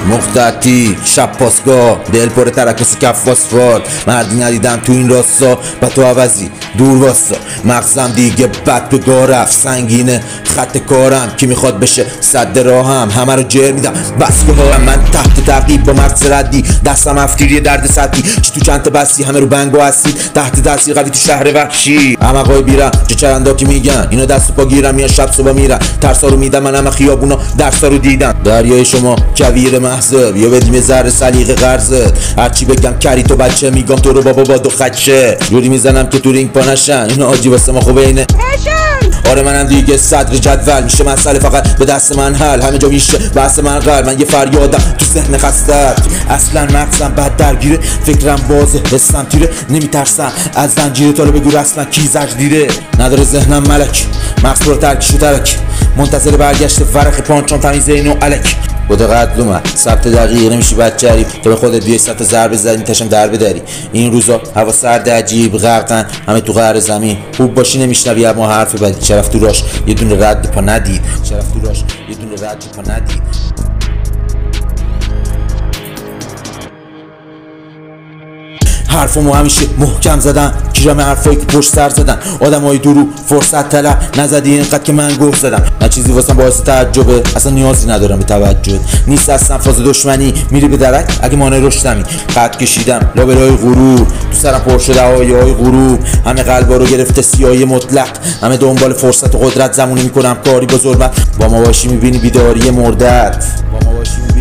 مختتی شب پاسگاه دل پر ترکس کف آسفالت مردی ندیدم تو این راستا و تو عوضی دور واستا مغزم دیگه بد به گاه رفت سنگینه خط کارم کی میخواد بشه صد راهم همه رو جر میدم بس که من تحت تعقیب با مغز ردی دستم افتیری درد سطحی چی تو چند تا بستی همه رو بنگ و هستید تحت تاثیر قوی تو شهر وحشی عمقای بیرم چه چرندا که میگن اینا دست و پا گیرم میان شب صبح میرن ترسا رو میدم من همه خیابونا درسا رو دیدم دریای شما کویر محضب یا بدیم یه ذره سلیقه قرضت هرچی بگم کری تو بچه میگم تو رو بابا با دو خدشه جوری میزنم که تو رینگ پا نشن اینا آجی واسه ما خوبه اینه آره منم دیگه صدر جدول میشه مسئله فقط به دست من حل همه جا میشه بحث من قل من یه فریادم تو ذهن خستت اصلا مغزم بد درگیره فکرم بازه حسم تیره نمیترسم از زنجیره تا رو بگو رسما کی زجدیره نداره ذهنم ملک مغز پر ترکش و ترک منتظر برگشت ورق پانچان تمیزه اینو الک بوده قد اومد ثبت دقیقه نمیشی بچری تو به خودت بیای ست ضربه زدی تشم در بدری این روزا هوا سرد عجیب غرقن همه تو قعر زمین خوب باشی نمیشنوی اما حرف بدی چرف تو راش یه دونه رد پا ندید حرفمو همیشه محکم زدم کیرم حرفایی که پشت سر زدن آدمای دورو فرصت طلب نزدی اینقدر که من گفت زدم نه چیزی واسم باعث تعجبه اصلا نیازی ندارم به توجه نیست اصلا فاز دشمنی میری به درک اگه مانع رشدمی خط کشیدم لابلای غرور تو سرم پر شده های غرور همه قلبا رو گرفته سیاهی مطلق همه دنبال فرصت و قدرت زمونی میکنم کاری با ظلمت با ما باشی میبینی بیداری مردت